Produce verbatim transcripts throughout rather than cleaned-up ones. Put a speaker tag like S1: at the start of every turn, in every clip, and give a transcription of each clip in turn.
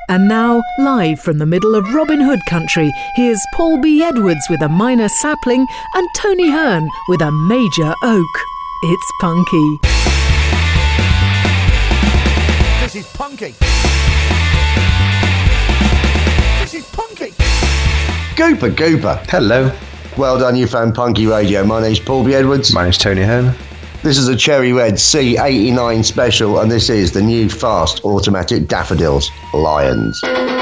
S1: And now, live from the middle of Robin Hood country, here's Paul B. Edwards with a minor sapling and Tony Hearn with a major oak. It's punky.
S2: This is punky. This is punky.
S3: Gooper, Gooper.
S4: Hello.
S3: Well done, you found Punky Radio. My name's Paul B. Edwards.
S4: My name's Tony Hearn.
S3: This is a Cherry Red C eighty-nine special, and this is the new fast automatic Daffodils Lions.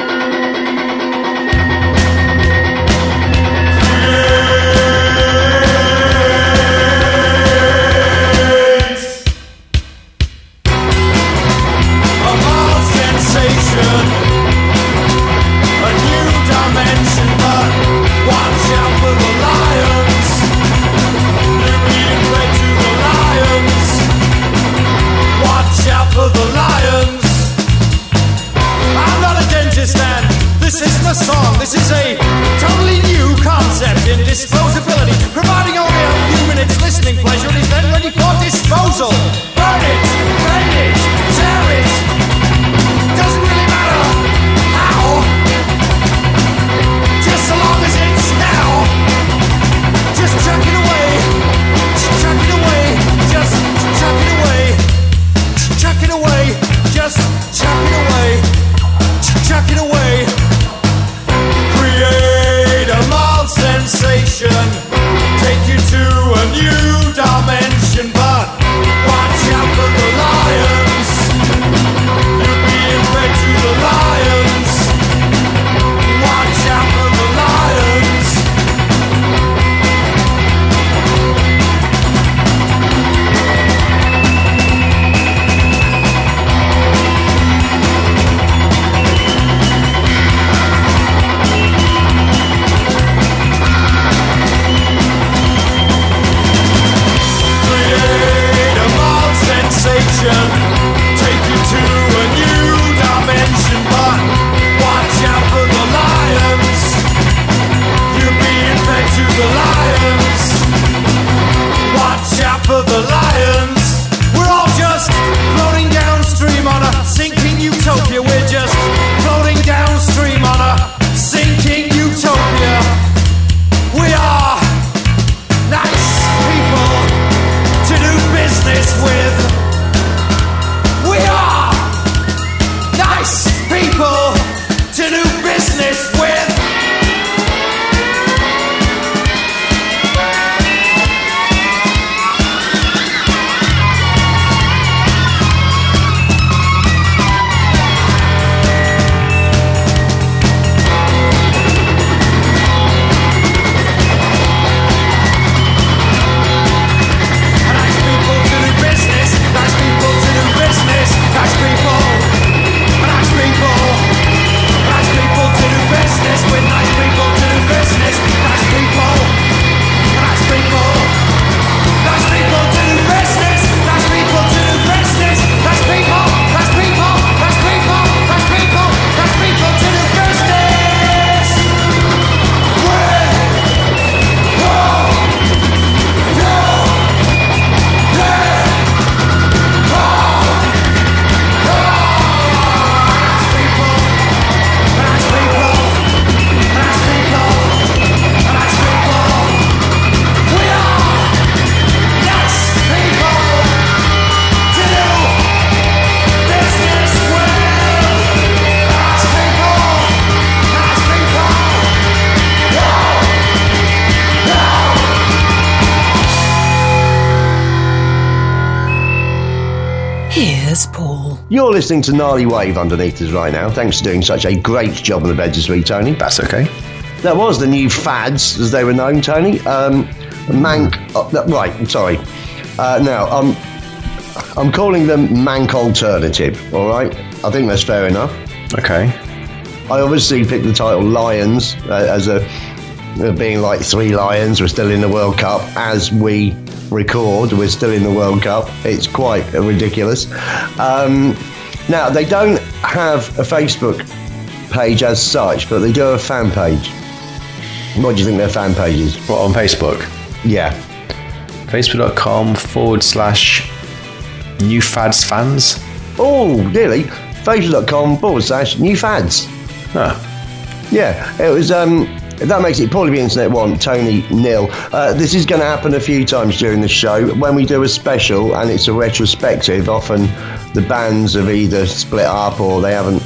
S5: This is a totally new concept in disposability, providing only a few minutes listening pleasure and is then ready for disposal. Burn it, bend it, tear it, doesn't really matter how, just so long as it's now. Just chuck it away, chuck it away, just chuck it away, chuck it away, just chuck it away, chuck it away. Create a mild sensation, take you to a new dimension, but watch out for the lions. You're being fed to the lions. Watch out for the lions. Take you to a new dimension, but watch out for the lions. You're being fed to the lions. Watch out for the lions. We're all just floating downstream on a sinking utopia. We're just floating downstream on a sinking utopia. We are nice people to do business with. We are nice people to do business with. Nice people to do business. Nice people to do business. Nice people, nice people, nice people to do business with. Nice people to do business. Nice people, nice people, nice people to do business. Nice people to do business. Nice people, nice people, nice people, nice people, nice people to do business with. Whoa, yeah, yeah.
S1: Here's Paul.
S3: You're listening to Gnarly Wave underneath us right now. Thanks for doing such a great job on the beds this week, Tony.
S4: That's okay.
S3: That was the new fads, as they were known, Tony. Um, Mank... Uh, right, I'm sorry. Uh, now, um, I'm calling them Mank Alternative, all right? I think that's fair enough.
S4: Okay.
S3: I obviously picked the title Lions uh, as a... Uh, being like three lions, we're still in the World Cup. As we record, we're still in the World Cup. It's quite ridiculous. Um, now, they don't have a Facebook page as such, but they do have a fan page. What do you think their fan page is?
S4: What, on Facebook?
S3: Yeah.
S4: Facebook.com forward slash New Fads Fans.
S3: Oh, really? Facebook.com forward slash new fads.
S4: Ah,
S3: Yeah, it was. Um, that makes it Paulie the Internet one, Tony nil. Uh, this is going to happen a few times during the show. When we do a special and it's a retrospective, often the bands have either split up or they haven't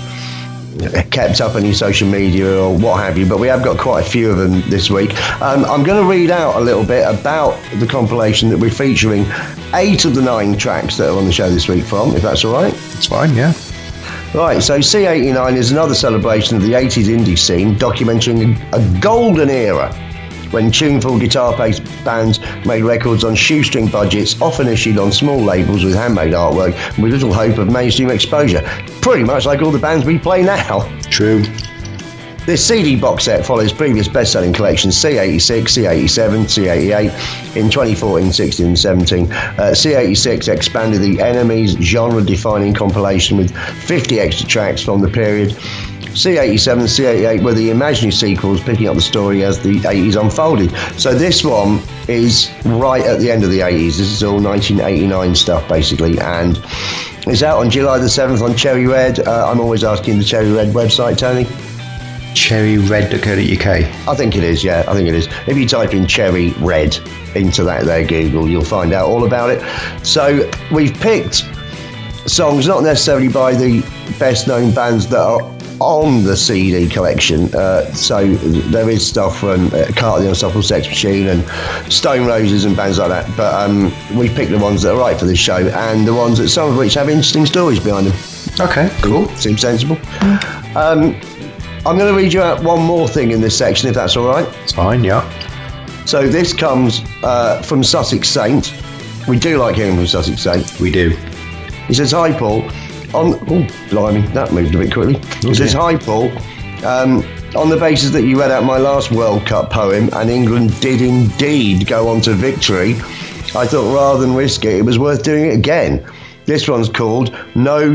S3: kept up any social media or what have you, but we have got quite a few of them this week. Um, I'm going to read out a little bit about the compilation that we're featuring eight of the nine tracks that are on the show this week from, if that's all right.
S4: it's fine, yeah.
S3: Right, so C eighty-nine is another celebration of the eighties indie scene, documenting a, a golden era when tuneful guitar-based bands made records on shoestring budgets, often issued on small labels with handmade artwork, with little hope of mainstream exposure. Pretty much like all the bands we play now.
S4: True.
S3: This C D box set follows previous best-selling collections C eighty-six, C eighty-seven, C eighty-eight in twenty fourteen, sixteen and seventeen. Uh, C eighty-six expanded the Enemies genre-defining compilation with fifty extra tracks from the period. C eighty-seven and C eighty-eight were the imaginary sequels, picking up the story as the eighties unfolded. So this one is right at the end of the eighties. This is all nineteen eighty-nine stuff, basically, and it's out on July the seventh on Cherry Red. Uh, I'm always asking the Cherry Red website, Tony.
S4: cherry red dot co dot U K.
S3: I think it is, yeah, I think it is. If you type in Cherry Red into that there Google, you'll find out all about it. So we've picked songs not necessarily by the best known bands that are on the C D collection. Uh, so there is stuff from uh, Carter the Unstoppable Sex Machine and Stone Roses and bands like that. But um, we've picked the ones that are right for this show and the ones that some of which have interesting stories behind them.
S4: Okay, cool.
S3: Seems sensible. Um, I'm going to read you out one more thing in this section, if that's all right.
S4: It's fine, yeah.
S3: So this comes uh, from Sussex Saint. We do like hearing from Sussex Saint.
S4: We do.
S3: He says, "Hi, Paul. On oh, blimey, that moved a bit quickly." He
S4: Okay.
S3: says, "Hi, Paul. Um, on the basis that you read out my last World Cup poem and England did indeed go on to victory, I thought rather than risk it, it was worth doing it again. This one's called No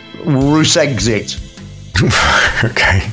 S3: Rusexit."
S4: Okay.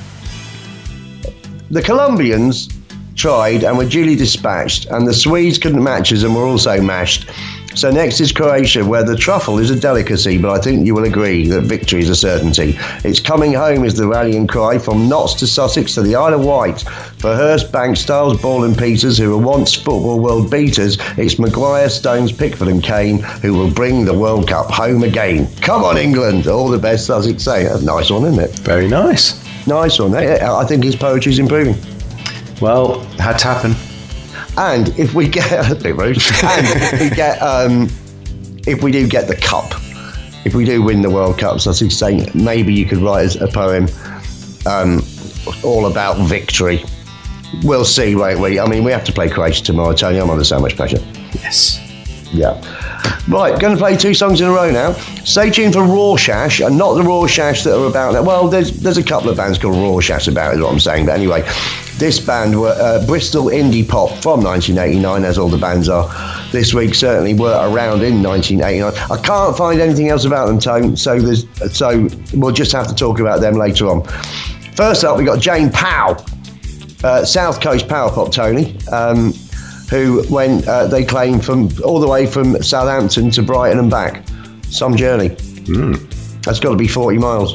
S3: The Colombians tried and were duly dispatched, and the Swedes couldn't match us and were also mashed. So next is Croatia, where the truffle is a delicacy, but I think you will agree that victory is a certainty. It's coming home is the rallying cry from Notts to Sussex to the Isle of Wight. For Hurst, Bank, Styles, Ball and Peters, who were once football world beaters, it's Maguire, Stones, Pickford and Kane who will bring the World Cup home again. Come on, England! All the best, Sussex say. That's a nice one, isn't it?
S4: Very nice.
S3: Nice one. I think his poetry's improving.
S4: Well, had to happen.
S3: And if we get a bit rude, and if we get, um, if we do get the cup, if we do win the World Cup, so I was saying maybe you could write a poem um, all about victory. We'll see, won't we? I mean, we have to play Croatia tomorrow, Tony. I'm under so much pressure.
S4: Yes.
S3: Yeah. Right, going to play two songs in a row now. Stay tuned for Rorschach, and not the Rorschach that are about that. Well, there's there's a couple of bands called Rorschach about, is what I'm saying. But anyway, this band were uh, Bristol indie pop from nineteen eighty-nine, as all the bands are this week. Certainly were around in nineteen eighty-nine. I can't find anything else about them, Tone. So there's so we'll just have to talk about them later on. First up, we got Jane Powell, uh, South Coast power pop, Tony. Um, who went, uh, they claim, from all the way from Southampton to Brighton and back. Some journey.
S4: Mm.
S3: That's got to be forty miles.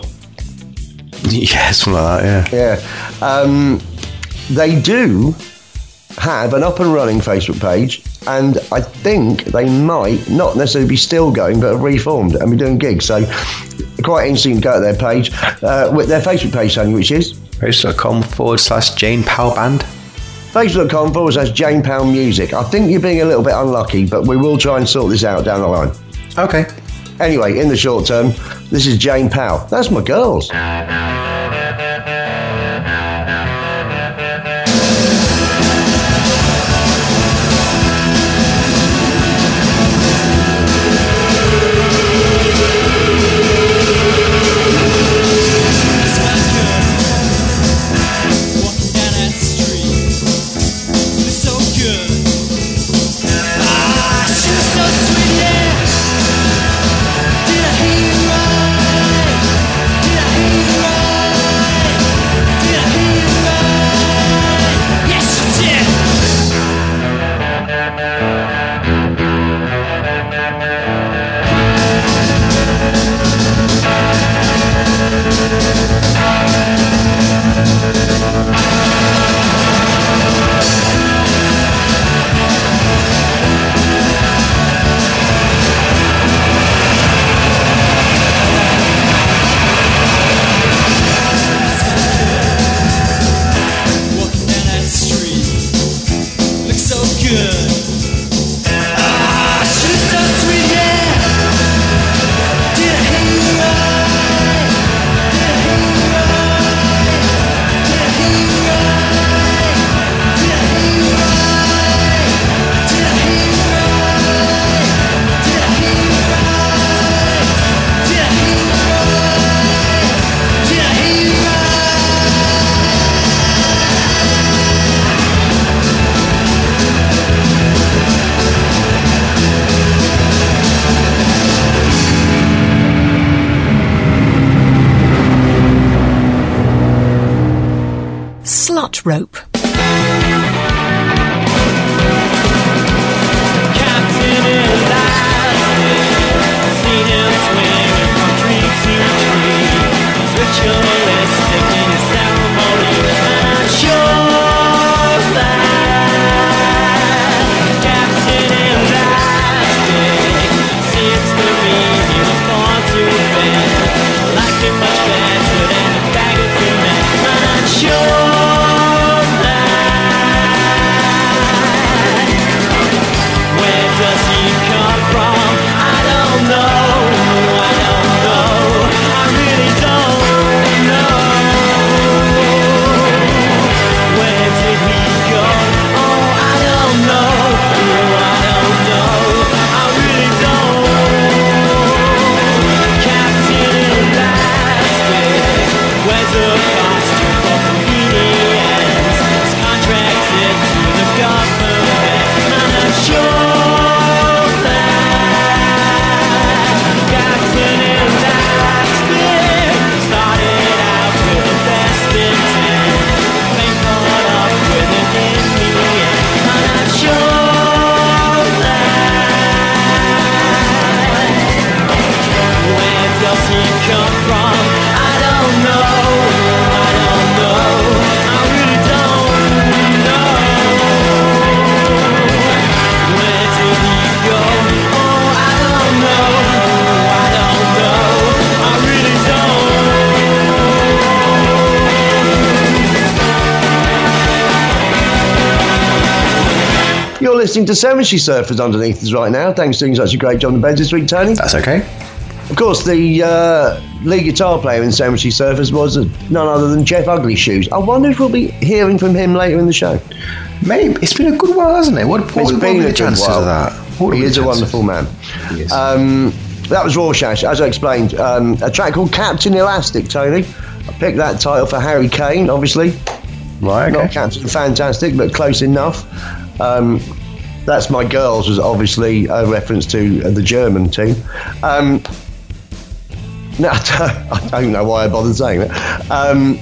S4: Yeah, something like that, yeah.
S3: Yeah. Um, they do have an up and running Facebook page, and I think they might not necessarily be still going, but have reformed and be doing gigs. So quite interesting to go to their page, uh, with their Facebook page, Tony, which is
S4: Facebook.com forward slash Jane Powell Band.
S3: Facebook.com forward slash Jane Powell Music. I think you're being a little bit unlucky, but we will try and sort this out down the line.
S4: Okay.
S3: Anyway, in the short term, this is Jane Powell. That's my girls.
S6: Did I hear you right? Did I hear you right?
S1: Rope.
S3: You're listening to Cemetery Surfers underneath us right now. Thanks for doing such a great job on the beds this week, Tony.
S4: That's okay.
S3: Of course, the uh, lead guitar player in Cemetery Surfers was uh, none other than Jeff Ugly Shoes. I wonder if we'll be hearing from him later in the show.
S4: Maybe. It's been a good while, hasn't it? What, what,
S3: it's
S4: what
S3: been
S4: are
S3: a
S4: the chances
S3: while.
S4: of that? What
S3: he is a wonderful man.
S4: He is.
S3: Um, that was Rorschach, as I explained. Um, a track called Captain Elastic, Tony. I picked that title for Harry Kane, obviously.
S4: Right, okay.
S3: Not Captain Fantastic, but close enough. Um, That's My Girls was obviously a reference to uh, the German team. Um, no, I don't know why I bothered saying that. Um,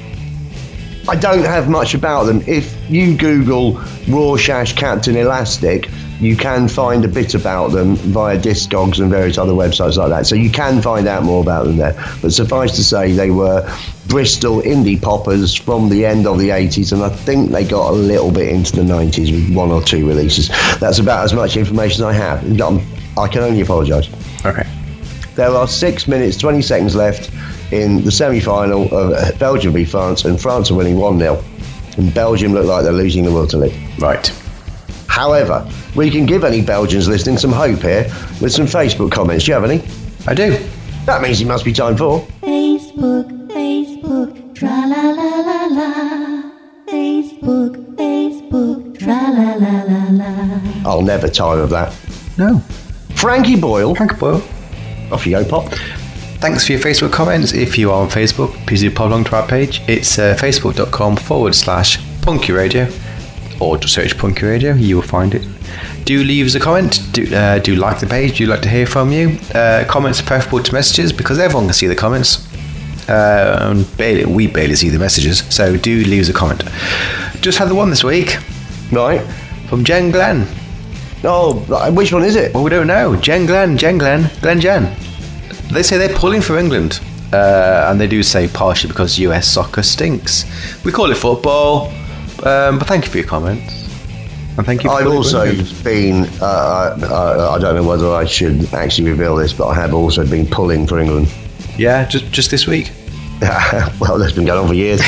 S3: I don't have much about them. If you Google Rorschach Captain Elastic, you can find a bit about them via Discogs and various other websites like that. So you can find out more about them there. But suffice to say, they were Bristol indie poppers from the end of the eighties, and I think they got a little bit into the nineties with one or two releases. That's about as much information as I have. I can only apologise.
S4: Okay.
S3: There are six minutes, twenty seconds left in the semi-final of Belgium v France, and France are winning one nil. And Belgium look like they're losing the will to live.
S4: Right.
S3: However, we can give any Belgians listening some hope here with some Facebook comments. Do you have any?
S4: I do.
S3: That means it must be time for...
S6: Facebook, Facebook, tra-la-la-la-la. Facebook, Facebook, tra-la-la-la-la.
S3: I'll never tire of that.
S4: No.
S3: Frankie Boyle.
S4: Frankie Boyle.
S3: Off you go, Pop.
S4: Thanks for your Facebook comments. If you are on Facebook, please do pop along to our page. It's uh, facebook.com forward slash Punky Radio. Or just search Punky Radio, you will find it. Do leave us a comment, do, uh, do like the page, do like to hear from you. Uh, comments are preferable to messages because everyone can see the comments. Uh, and barely, we barely see the messages, so do leave us a comment. Just had the one this week.
S3: Right.
S4: From Jen Glenn.
S3: Oh, which one is it?
S4: Well, we don't know. Jen Glenn, Jen Glenn, Glenn Jen. They say they're pulling for England. Uh, and they do say partially because U S soccer stinks. We call it football. Um, but thank you for your comments, and thank you for
S3: I've also
S4: England.
S3: been uh, uh, I don't know whether I should actually reveal this, but I have also been pulling for England.
S4: Yeah, just just this week.
S3: Well, that's been going on for years.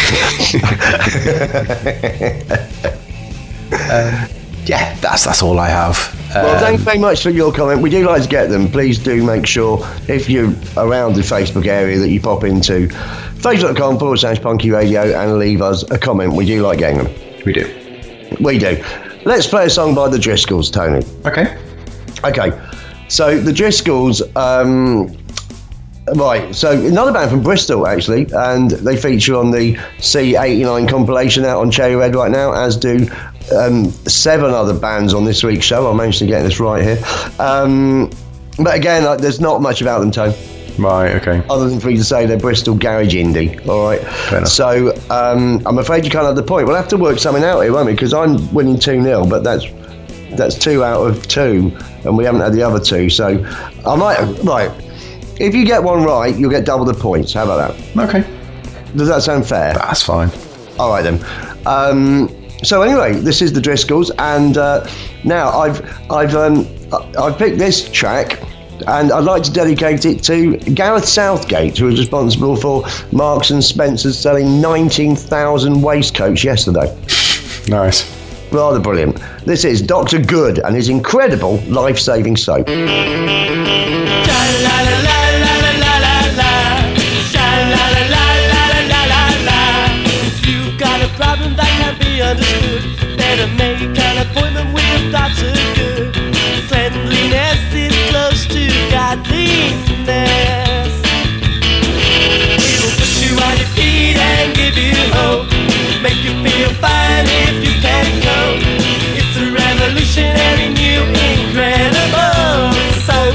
S4: um, yeah, that's that's all I have. Um,
S3: Well, thanks very much for your comment. We do like to get them. Please do make sure, if you're around the Facebook area, that you pop into facebook.com forward slash Punky Radio and leave us a comment. We do like getting them.
S4: We do.
S3: We do. Let's play a song by the Driscolls, Tony.
S4: Okay.
S3: Okay. So the Driscolls, um, right, so another band from Bristol, actually, and they feature on the C eighty-nine compilation out on Cherry Red right now, as do um, seven other bands on this week's show. I managed to get this right here. Um, but again, like, there's not much about them, Tone.
S4: Right, okay.
S3: Other than for you to say they're Bristol garage indie, all right?
S4: Fair enough.
S3: So um, I'm afraid you can't have the point. We'll have to work something out here, won't we? Because I'm winning two nil, but that's that's two out of two, and we haven't had the other two. So I might, right, if you get one right, you'll get double the points. How about that?
S4: Okay.
S3: Does that sound fair?
S4: That's fine.
S3: All right, then. Um, so anyway, this is the Driscolls, and uh, now I've, I've, um, I've picked this track, and I'd like to dedicate it to Gareth Southgate, who was responsible for Marks and Spencer's selling nineteen thousand waistcoats yesterday.
S4: Nice.
S3: Rather brilliant. This is Doctor Good and his incredible life-saving soap.
S5: You've got a problem that can't be understood. Better make an appointment with Doctor Good. Cleanliness is close to godliness. He will put you on your feet and give you hope. Make you feel fine if you can go. It's a revolutionary new incredible soap.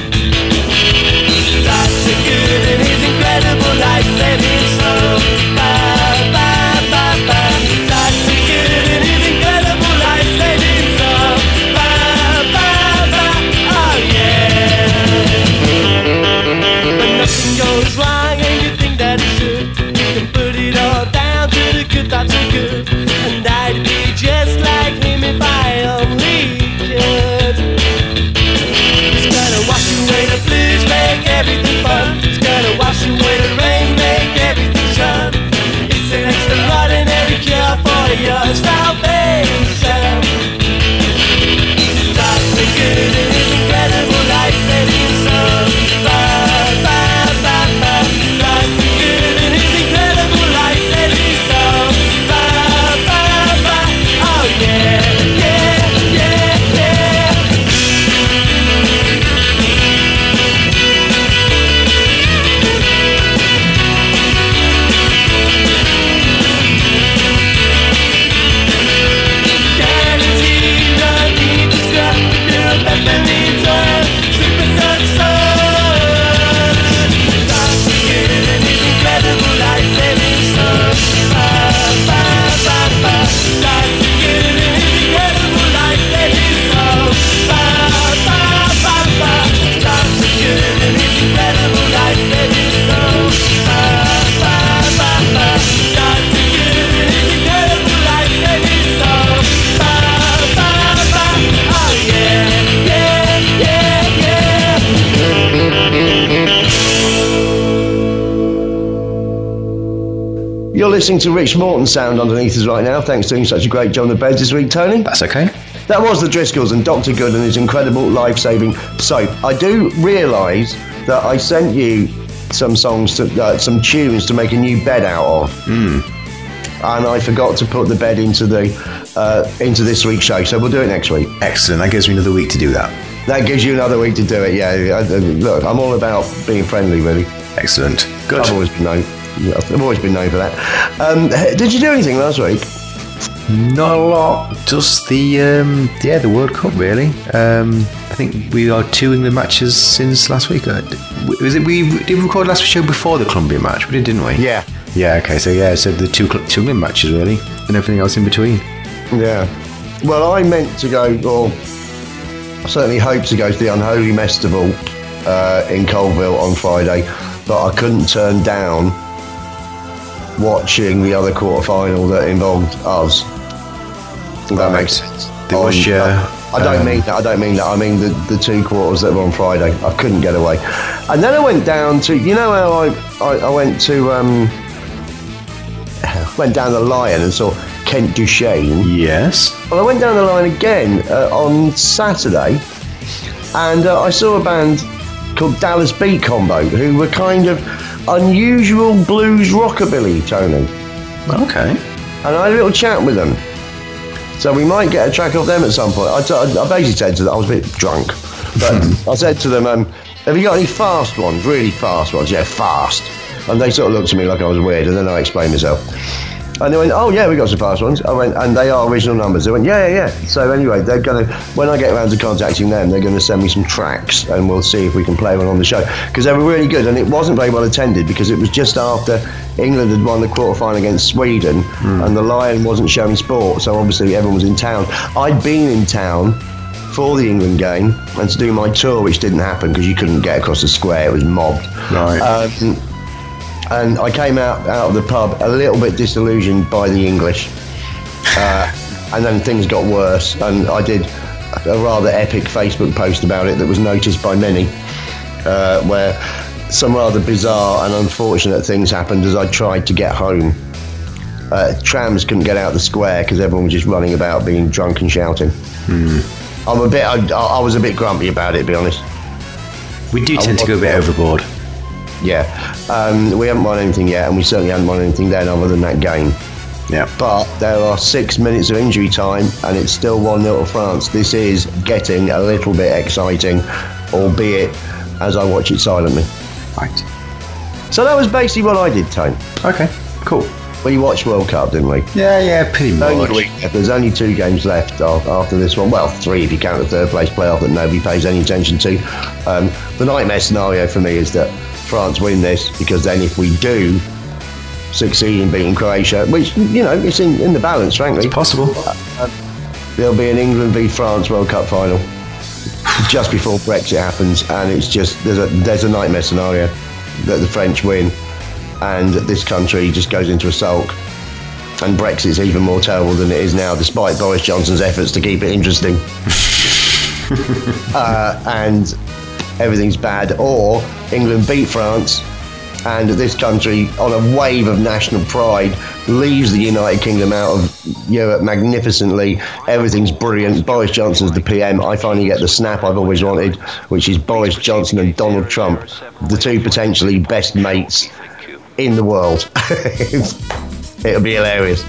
S5: Doctor Good and his incredible life-saving soap. Ba, ba, ba, ba. Doctor Good and his incredible life-saving soap. Ba, ba, ba. Oh yeah. But nothing goes wrong and you think that it should. You can put it all down to the good Doctor Good. And I'd be just like him if I only could. It's gonna wash away the blues, make everything fun. It's gonna wash away the rain, make everything shine. It's an extraordinary cure for your salvation. Doctor Good and his incredible life-saving soap. Ba, ba, ba, ba. Doctor Good and his incredible life-saving soap. Ba, ba, ba. Oh yeah, yeah, yeah, yeah. Guaranteed, no need to stop. Pure peppermint oil, super sun sun. Doctor Good and his incredible life-saving soap. Ba, ba, ba, ba. Doctor Good and his incredible life-saving soap. Ba, ba, ba, ba. Doctor Good and his incredible life-saving soap. Ba, ba, ba, ba. Doctor Good and his incredible life-saving soap. Ba, ba, ba. Oh yeah, yeah, yeah, yeah.
S3: You're listening to Rich Morton sound underneath us right now. Thanks for doing such a great job on the beds this week, Tony.
S4: That's okay.
S3: That was the Driscolls and Doctor Good and his incredible life-saving soap. I do realise that I sent you some songs, to, uh, some tunes to make a new bed out of,
S4: Mm.
S3: and I forgot to put the bed into the uh, into this week's show. So we'll do it next week.
S4: Excellent. That gives me another week to do that.
S3: That gives you another week to do it. Yeah. I, I, look, I'm all about being friendly, really.
S4: Excellent. Good.
S3: I've always been known. I've always been known for that. Um, did you do anything last week?
S4: Not a lot. Just the um, yeah, the World Cup really. Um, I think we are two England matches since last week. Uh, was it we did we record last show before the Colombia match? We did, didn't we?
S3: Yeah.
S4: Yeah. Okay. So yeah. So the two two England matches really, and everything else in between.
S3: Yeah. Well, I meant to go, or I certainly hoped to go to the Unholy Festival uh, in Colville on Friday, but I couldn't turn down watching the other quarter-final that involved us. If that
S4: Right.
S3: makes sense.
S4: There was,
S3: On-
S4: yeah,
S3: I don't
S4: um,
S3: mean that. I don't mean that. I mean the, the two quarters that were on Friday. I couldn't get away. And then I went down to, you know how I I, I went to um went down the Lion and saw Kent Duchesne.
S4: Yes.
S3: Well, I went down the line again uh, on Saturday, and uh, I saw a band called Dallas Beat Combo, who were kind of unusual blues rockabilly, Tony.
S4: Okay.
S3: And I had a little chat with them. So we might get a track off them at some point. I, t- I basically said to them, I was a bit drunk, but I said to them, um, have you got any fast ones, really fast ones? Yeah, fast. And they sort of looked at me like I was weird, and then I explained myself. And they went, oh yeah, we got some fast ones. I went, and they are original numbers. They went, yeah, yeah, yeah. So anyway, they're going to, when I get around to contacting them, they're going to send me some tracks and we'll see if we can play one on the show. Because they were really good, and it wasn't very well attended because it was just after England had won the quarter-final against Sweden mm. and the Lion wasn't showing sport, so obviously everyone was in town. I'd been in town for the England game and to do my tour, which didn't happen because you couldn't get across the square, it was mobbed.
S4: Right.
S3: Um, And I came out, out of the pub a little bit disillusioned by the English. Uh, and then things got worse. And I did a rather epic Facebook post about it that was noticed by many, uh, where some rather bizarre and unfortunate things happened as I tried to get home. Uh, trams couldn't get out of the square because everyone was just running about being drunk and shouting.
S4: Hmm.
S3: I'm a bit, I, I was a bit grumpy about it, to be honest.
S4: We do tend to go a bit overboard.
S3: Yeah, um, we haven't won anything yet, and we certainly haven't won anything then other than that game.
S4: Yeah.
S3: But there are six minutes of injury time, and it's still one nil to France. This is getting a little bit exciting, albeit as I watch it silently.
S4: Right.
S3: So that was basically what I did, Tone.
S4: Okay, cool.
S3: We watched World Cup, didn't we?
S4: Yeah, yeah, pretty much.
S3: Only, there's only two games left after this one. Well, three if you count the third place playoff that nobody pays any attention to. Um, the nightmare scenario for me is that France win this, because then if we do succeed in beating Croatia, which, you know, it's in, in the balance, frankly.
S4: It's possible.
S3: Uh, there'll be an England v France World Cup final just before Brexit happens, and it's just, there's a, there's a nightmare scenario that the French win and this country just goes into a sulk, and Brexit's even more terrible than it is now, despite Boris Johnson's efforts to keep it interesting. uh, and everything's bad. Or England beat France and this country, on a wave of national pride, leaves the United Kingdom out of Europe magnificently. Everything's brilliant. Boris Johnson's the P M. I finally get the snap I've always wanted, which is Boris Johnson and Donald Trump, the two potentially best mates in the world. It'll be hilarious.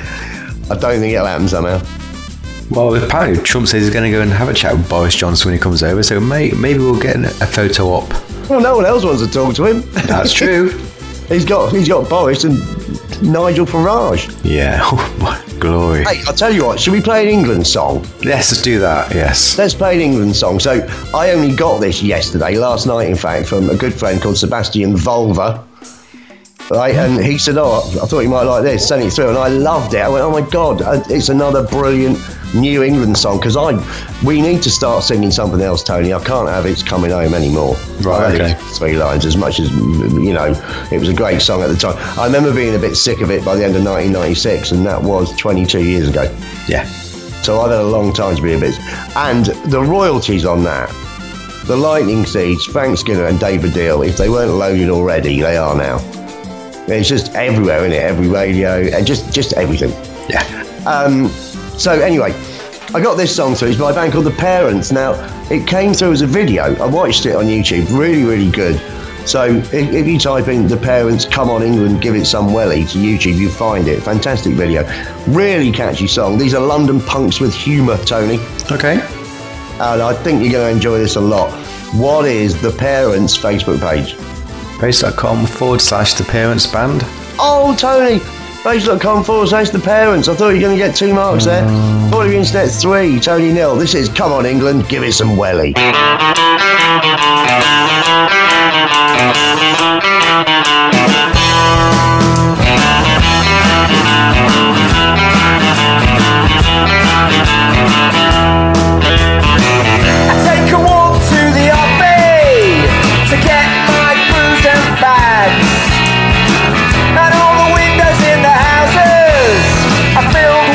S3: I don't think it'll happen somehow.
S4: Well, apparently Trump says he's going to go and have a chat with Boris Johnson when he comes over, so may, maybe we'll get a photo up.
S3: Well, no one else wants to talk to him.
S4: That's true.
S3: he's got he's got Boris and Nigel Farage.
S4: Yeah, oh my glory.
S3: Hey, I'll tell you what, should we play an England song?
S4: Yes, let's do that, yes.
S3: Let's play an England song. So I only got this yesterday, last night in fact, from a good friend called Sebastian Volva. Right, and he said, oh, I thought you might like this, sent it through, and I loved it. I went, oh my God, it's another brilliant New England song, because I we need to start singing something else, Tony. I can't have It's Coming Home anymore.
S4: Right, okay.
S3: Three lines, as much as, you know, it was a great song at the time. I remember being a bit sick of it by the end of nineteen ninety-six, and that was twenty-two years ago.
S4: Yeah.
S3: So I've had a long time to be a bit. And the royalties on that, the Lightning Seeds, Frank Skinner and David Deal, if they weren't loaded already, they are now. It's just everywhere, isn't it? Every radio and just, just everything.
S4: Yeah.
S3: Um, so anyway, I got this song through. It's by a band called The Parents. Now, it came through as a video. I watched it on YouTube. Really, really good. So if, if you type in The Parents, Come On England, Give It Some Welly to YouTube, you find it. Fantastic video. Really catchy song. These are London punks with humour, Tony.
S4: Okay.
S3: And I think you're going to enjoy this a lot. What is The Parents' Facebook page?
S4: Facebook.com forward slash The Parents Band.
S3: Oh, Tony! Facebook.com forward slash The Parents. I thought you were going to get two marks there.
S4: Um.
S3: Thought you internet three. Tony nil. This is Come On England, Give It Some Welly.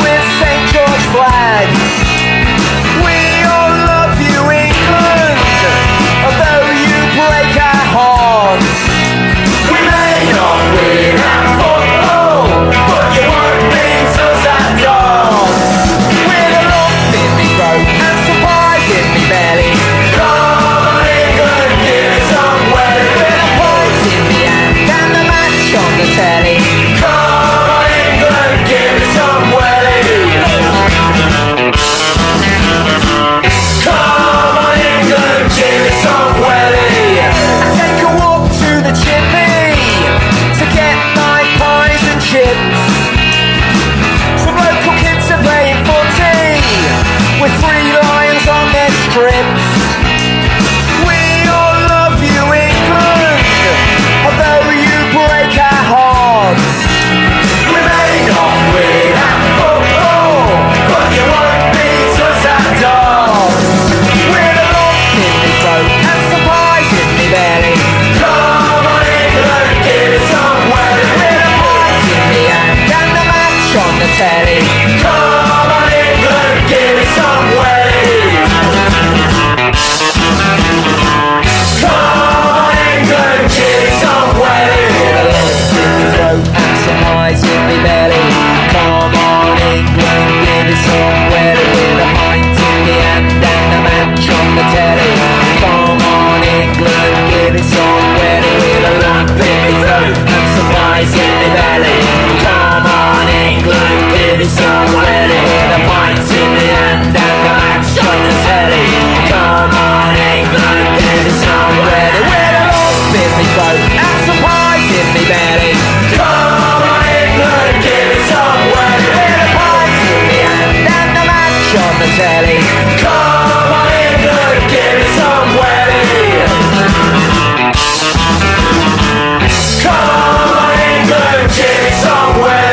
S5: We all love you, England.
S7: me throat and some pies in me belly. Come on England, give it some way. With the pies in me hand and the match on the telly. Come on England, give it some way. Come on England, give it some way.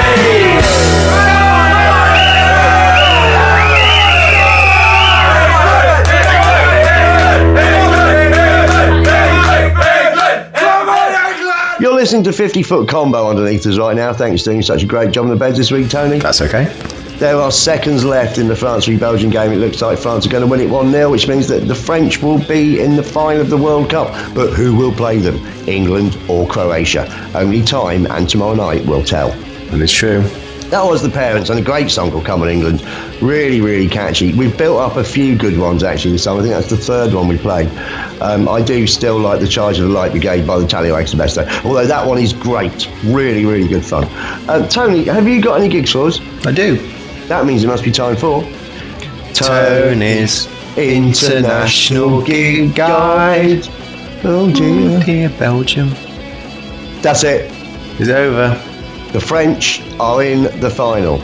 S3: You're listening to fifty foot Combo underneath us right now. Thanks for doing such a great job on the beds this week, Tony.
S4: That's okay.
S3: There are seconds left in the France v Belgium game. It looks like France are going to win it one nil, which means that the French will be in the final of the World Cup. But who will play them? England or Croatia? Only time and tomorrow night will tell.
S4: And it's true.
S3: That was The Parents, and a great song called Come on England. Really, really catchy. We've built up a few good ones actually this time. I think that's the third one we played. Um, I do still like The Charge of the Light Brigade by the Tallywhags the best though. Although that one is great. Really, really good fun. Uh, Tony, have you got any gigs for us?
S4: I do.
S3: That means it must be time for
S4: Tony's International Gig Guide.
S3: Oh dear.
S4: Dear Belgium.
S3: That's it.
S4: It's over.
S3: The French are in the final.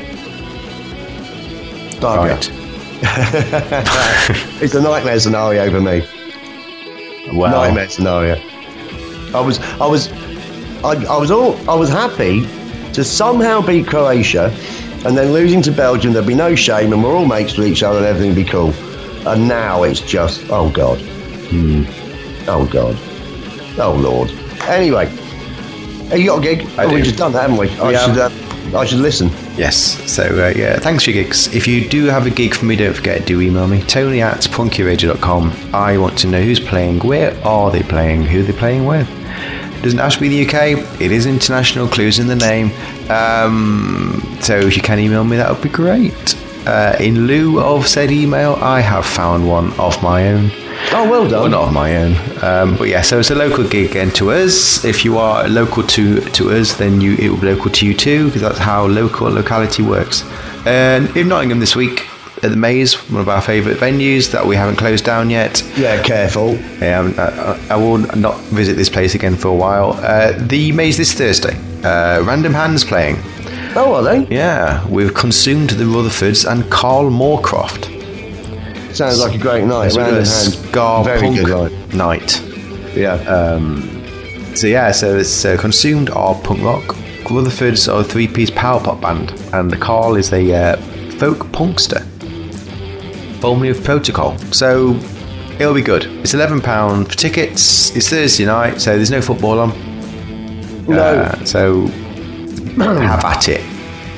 S4: Right.
S3: It's a nightmare scenario for me.
S4: Wow.
S3: Nightmare scenario. I was, I was, I, I was all, I was happy to somehow beat Croatia, and then losing to Belgium, there'd be no shame, and we're all mates with each other, and everything would be cool. And now it's just, oh God, hmm. oh God, oh Lord. Anyway, have you got a gig?
S4: I
S3: oh,
S4: do.
S3: We've just done that, haven't we? I
S4: We
S3: should,
S4: have.
S3: uh, I should listen.
S4: Yes, so uh, yeah, thanks for your gigs. If you do have a gig for me, don't forget, do email me, tony at punkyradio dot com. I want to know who's playing, where are they playing, who are they playing with. It doesn't have to be the U K, it is international, clues in the name. Um, so if you can email me, that would be great. Uh, in lieu of said email, I have found one of my own.
S3: Oh, well done.
S4: Well, not of my own. Um, but yeah, so it's a local gig again to us. If you are local to, to us, then you it will be local to you too, because that's how local locality works. And in Nottingham this week, at the Maze, one of our favourite venues that we haven't closed down yet.
S3: Yeah, careful.
S4: Um, I, I will not visit this place again for a while. Uh, the Maze this Thursday. Uh, Random Hands playing.
S3: Oh, are they?
S4: Yeah, we've Consumed the Rutherfords and Carl Moorcroft.
S3: Sounds like a great night.
S4: It's
S3: Random
S4: a
S3: Hands.
S4: ska
S3: Very
S4: punk
S3: good night.
S4: night.
S3: Yeah.
S4: Um, so yeah, so it's uh, Consumed are punk rock. Rutherfords are a three-piece power pop band, and the Carl is a uh, folk punkster, formerly of Protocol. So it'll be good. It's eleven pounds for tickets. It's Thursday night, so there's no football on.
S3: No.
S4: Uh, so have at it.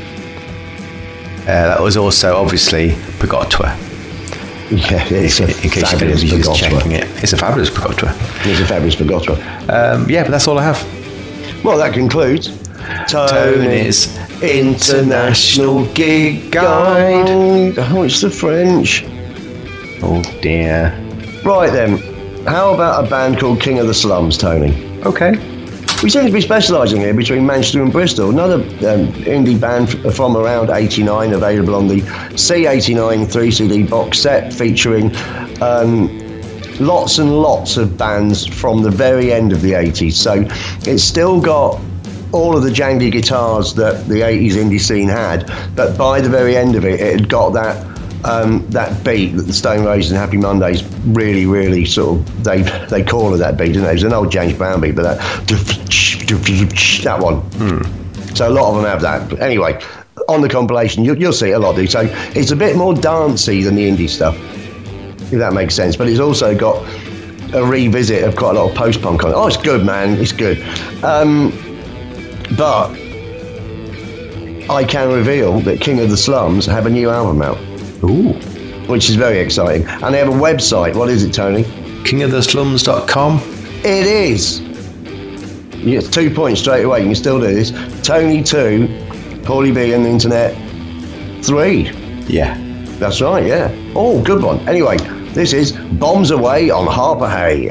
S4: Uh, that was also obviously Purgatoire.
S3: Yeah, it's a
S4: In case
S3: fabulous
S4: you're just
S3: Purgatoire.
S4: checking it, it's a fabulous Purgatoire.
S3: It's a fabulous Purgatoire.
S4: Um, yeah, but that's all I have.
S3: Well, that concludes
S4: Tony's International Gig Guide.
S3: Oh, it's the French.
S4: Oh dear.
S3: Right then, how about a band called King of the Slums, Tony?
S4: Okay.
S3: We seem to be specialising here between Manchester and Bristol. Another um, indie band f- from around eighty-nine, available on the C eighty-nine three C D box set, featuring um, lots and lots of bands from the very end of the eighties. So it's still got all of the jangly guitars that the eighties indie scene had, but by the very end of it, it had got that um, that beat that the Stone Roses and Happy Mondays really, really sort of, they they call it that beat, didn't they? It was an old James Brown beat, but that that one. Hmm. So a lot of them have that. But anyway, on the compilation, you, you'll see it a lot, dude. So it's a bit more dancey than the indie stuff, if that makes sense. But it's also got a revisit of quite a lot of post-punk on it. Oh, it's good, man. It's good. Um, but I can reveal that King of the Slums have a new album out.
S4: Ooh.
S3: Which is very exciting. And they have a website. What is it, Tony?
S4: king of the slums dot com.
S3: It is. You get two points straight away. You can still do this. Tony two, Paulie B and the Internet three.
S4: Yeah.
S3: That's right, yeah. Oh, good one. Anyway, this is Bombs Away on Harper Hay.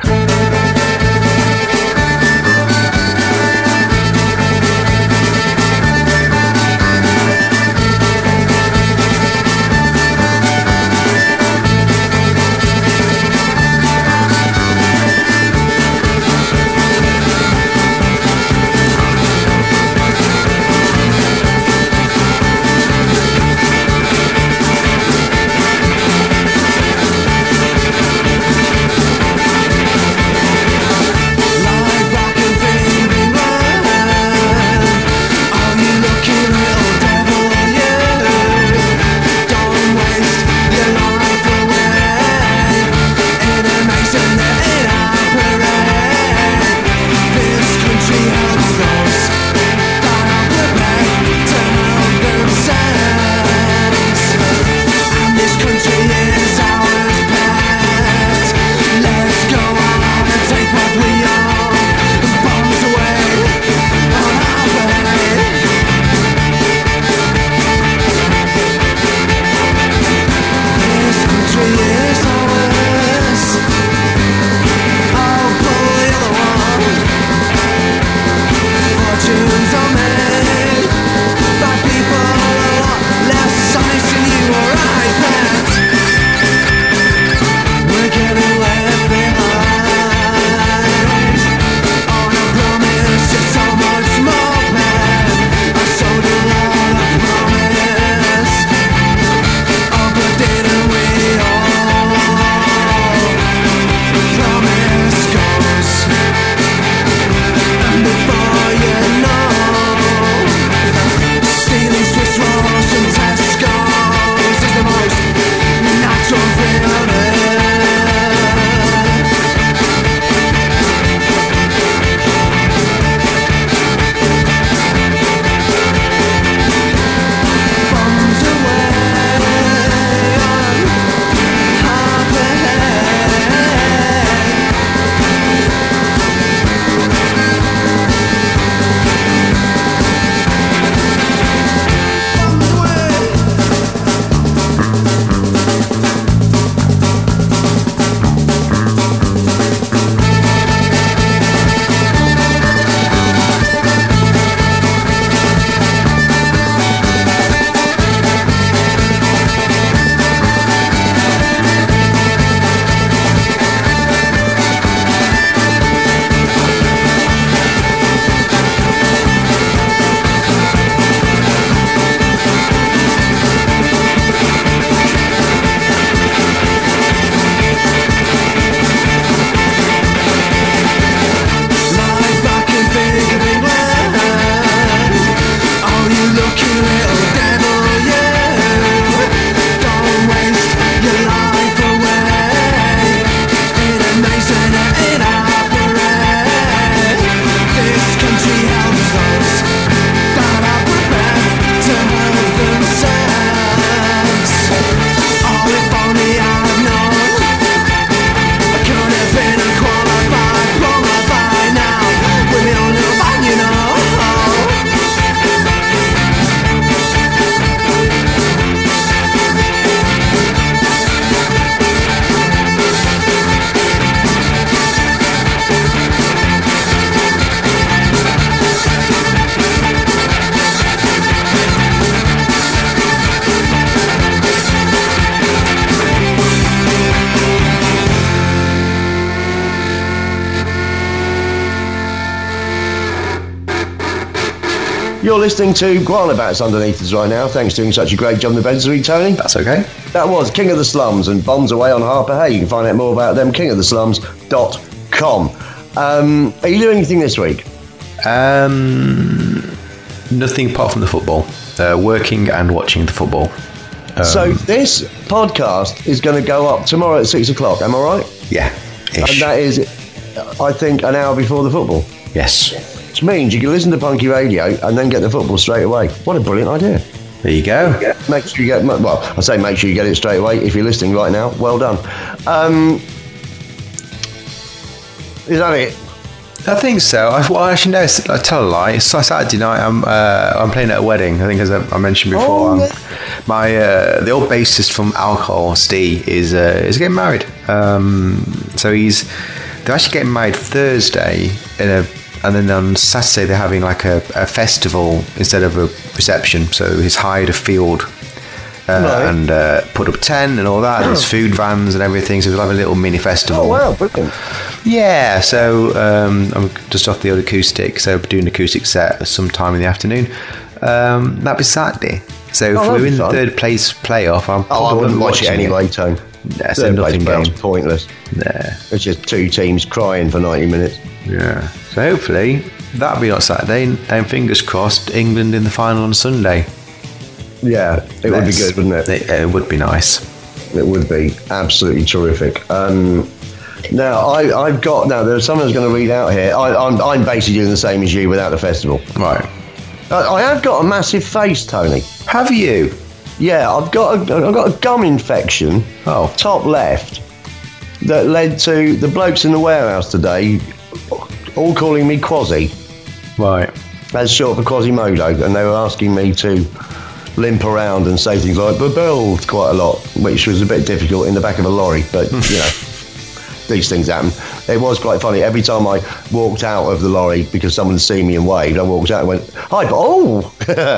S3: You're listening to Guana Bats underneath us right now. Thanks for doing such a great job in the Bensory, Tony.
S4: That's okay.
S3: That was King of the Slums and Bombs Away on Harper Hay. You can find out more about them, king of the slums dot com. Um, are you doing anything this week?
S4: Um, nothing apart from the football. Uh, working and watching the football. Um,
S3: so this podcast is going to go up tomorrow at six o'clock, am I right?
S4: Yeah.
S3: And that is, I think, an hour before the football.
S4: Yes.
S3: Which means you can listen to Punky Radio and then get the football straight away. What a brilliant idea.
S4: There you go.
S3: Make sure you get, well, I say make sure you get it straight away. If you're listening right now, well done. Um, is that it?
S4: I think so. I, well, actually, no. I tell a lie. It's Saturday night. I'm uh, I'm playing at a wedding. I think, as I, I mentioned before,
S3: Oh,
S4: um,
S3: yeah.
S4: my uh, the old bassist from Alcohol, Steve, is uh, is getting married. Um, so he's they're actually getting married Thursday, in a, and then on Saturday they're having like a, a festival instead of a reception. So he's hired a field. Uh,
S3: Right.
S4: And uh, put up a tent and all that. There's food vans and everything, so we'll have a little mini festival.
S3: Oh, wow, brilliant.
S4: Yeah, so um, I'm just off the old acoustic, so doing an acoustic set sometime in the afternoon. Um, that'd be Saturday. So if
S3: Oh, that'd
S4: we're
S3: be
S4: in the
S3: fun.
S4: third place playoff, I'm
S3: Oh, I
S4: probably
S3: wouldn't watch it
S4: watching
S3: anyway, Tone.
S4: Yeah, so
S3: Third
S4: nothing
S3: place
S4: game.
S3: game's pointless.
S4: Nah.
S3: It's just two teams crying for ninety minutes.
S4: Yeah. So hopefully that'll be on Saturday, and fingers crossed, England in the final on Sunday.
S3: Yeah, it would be
S4: Let's-
S3: good, wouldn't it?
S4: It, it would be nice.
S3: It would be absolutely terrific. Um, now, I, I've got, now there's someone who's going to read out here. I, I'm, I'm basically doing the same as you without the festival.
S4: Right.
S3: I, I have got a massive face, Tony.
S4: Have you?
S3: Yeah, I've got a, I've got a gum infection,
S4: Oh.
S3: top left, that led to the blokes in the warehouse today all calling me Quasi,
S4: Right.
S3: as short for Quasimodo, and they were asking me to limp around and say things like "babel" quite a lot, which was a bit difficult in the back of a lorry, but you know, these things happen. It was quite funny. Every time I walked out of the lorry because someone had seen me and waved, I walked out and went, "Hi, oh!"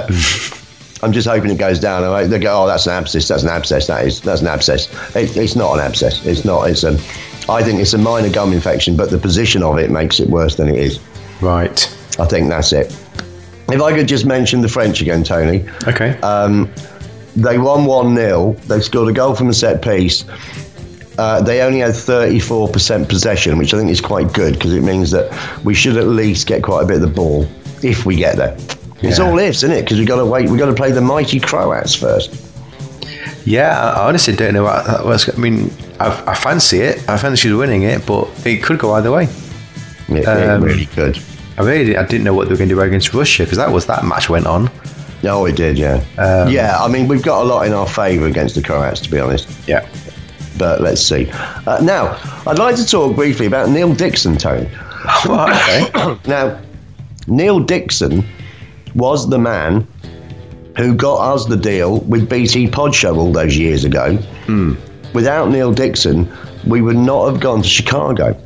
S3: I'm just hoping it goes down. And they go, "Oh, that's an abscess. That's an abscess. That is. That's an abscess." It, it's not an abscess. It's not. It's a. I think it's a minor gum infection, but the position of it makes it worse than it is.
S4: Right.
S3: I think that's it. If I could just mention the French again, Tony.
S4: Okay.
S3: Um, they won one nil. They scored a goal from a set piece. Uh, they only had thirty-four percent possession, which I think is quite good because it means that we should at least get quite a bit of the ball if we get there. It's
S4: Yeah.
S3: all ifs, isn't it? Because we've got to wait. We've got to play the mighty Croats first.
S4: Yeah, I I honestly don't know what that was. I mean, I, I fancy it. I fancy winning it, but it could go either way.
S3: It,
S4: Um,
S3: it really could.
S4: I really, I didn't know what they were going to do against Russia because that was that match went on.
S3: Oh, it did, yeah.
S4: Um,
S3: yeah, I mean, we've got a lot in our favour against the Croats, to be honest.
S4: Yeah.
S3: But let's see. Uh, now, I'd like to talk briefly about Neil Dixon, Tony.
S4: okay.
S3: Now, Neil Dixon was the man who got us the deal with B T Pod Show all those years ago.
S4: Hmm.
S3: Without Neil Dixon, we would not have gone to Chicago.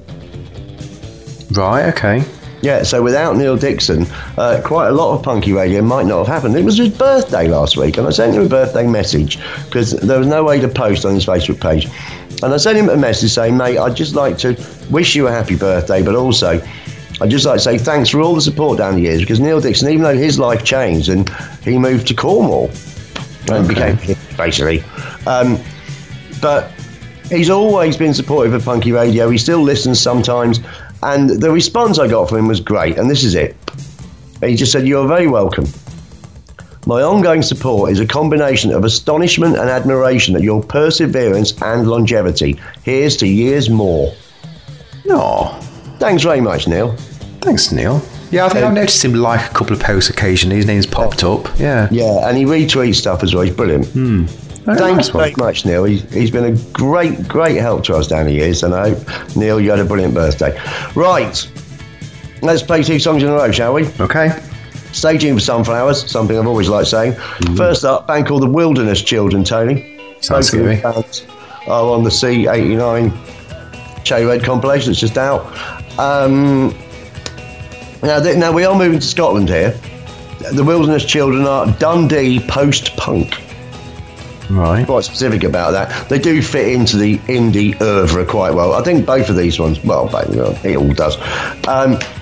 S4: Right. Okay.
S3: Yeah, so without Neil Dixon, uh, quite a lot of Punky Radio might not have happened. It was his birthday last week, and I sent him a birthday message because there was no way to post on his Facebook page. And I sent him a message saying, "Mate, I'd just like to wish you a happy birthday, but also I'd just like to say thanks for all the support down the years, because Neil Dixon, even though his life changed and he moved to Cornwall and became basically, um, but he's always been supportive of Punky Radio. He still listens sometimes, and the response I got from him was great, and this is it. He just said, "You're very welcome. My ongoing support is a combination of astonishment and admiration at your perseverance and longevity. Here's to years more."
S4: No.
S3: Thanks very much, Neil.
S4: Thanks, Neil. Yeah, I think
S3: Um,
S4: I've noticed him like a couple of posts occasionally. His name's popped up. Yeah.
S3: Yeah, and he retweets stuff as well. He's brilliant.
S4: Hmm. Very
S3: Thanks
S4: nice one.
S3: very much, Neil. He's, he's been a great, great help to us down the years, and I hope, Neil, you had a brilliant birthday. Right, let's play two songs in a row, shall we?
S4: Okay.
S3: Stay tuned for Sunflowers, something I've always liked saying. First up, band called the Wilderness Children, Tony.
S4: Sounds
S3: Both of the
S4: scary.
S3: bands are on the C eighty-nine Che Red compilation. It's just out. Um, now, th- now, we are moving to Scotland here. The Wilderness Children are Dundee post-punk.
S4: Right.
S3: Quite specific about that. They do fit into the indie oeuvre quite well. I think both of these ones, well, both, well, it all does. Um,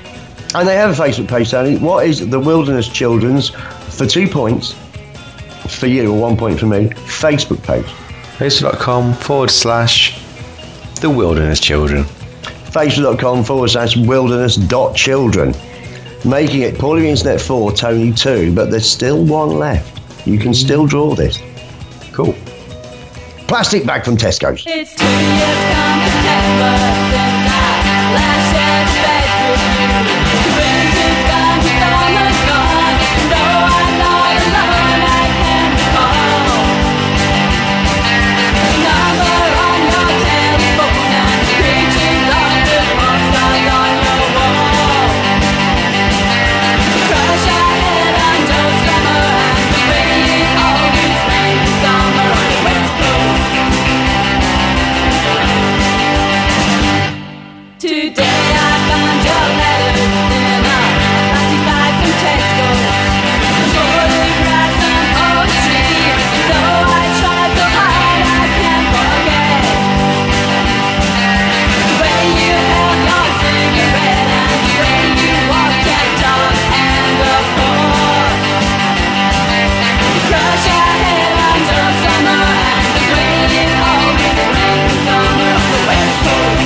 S3: And they have a Facebook page, Tony. What is the Wilderness Children's, for two points for you or one point for me, Facebook page?
S4: Facebook.com forward slash The Wilderness Children.
S3: Facebook.com forward slash wilderness dot children. Making it Paulie Internet four, Tony two, but there's still one left. You can still draw this.
S4: Cool.
S3: Plastic bag from Tesco's.
S8: It's two years come September since I last shared space with you. Winter's gone, the summer's gone. Though I'm not alone, I can recall the number on your telephone and the pictures of the posters on your wall. Crush our head on Joe's drummer and the way it always rains in summer on the West Coast. Today I found your letters in a plastic bag from Tesco's. Photographs and poetry, though I tried so hard I can't forget the way you held your cigarette and the way you walked and talked, and of course you crush your head on your summer and the way it always rains in summer on the West Coast.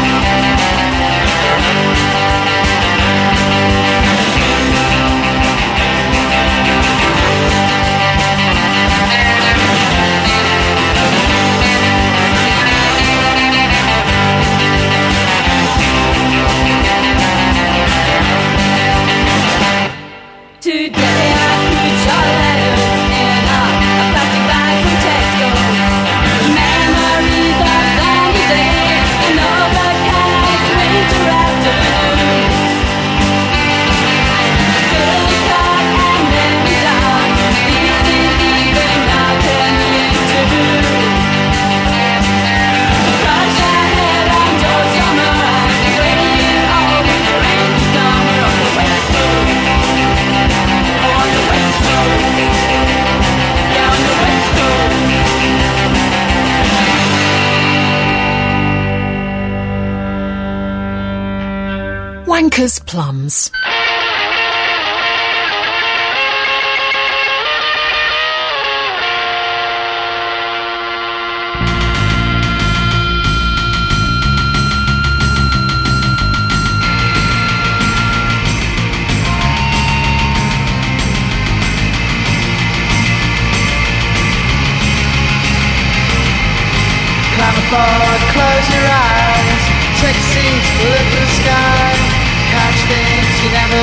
S8: Today I put your letters in a, a plastic bag from Tesco's. Memories of sunny days and overcast winter afternoons. Fill the cup and let me down. This is even now turning to crush your head on your summer and the way it always rains in summer on the West Coast. On the West Coast, yeah, on the West Coast.
S1: Wanker's Plums.
S9: Climb aboard, close your eyes. Take seats, look at the sky. Catch things you never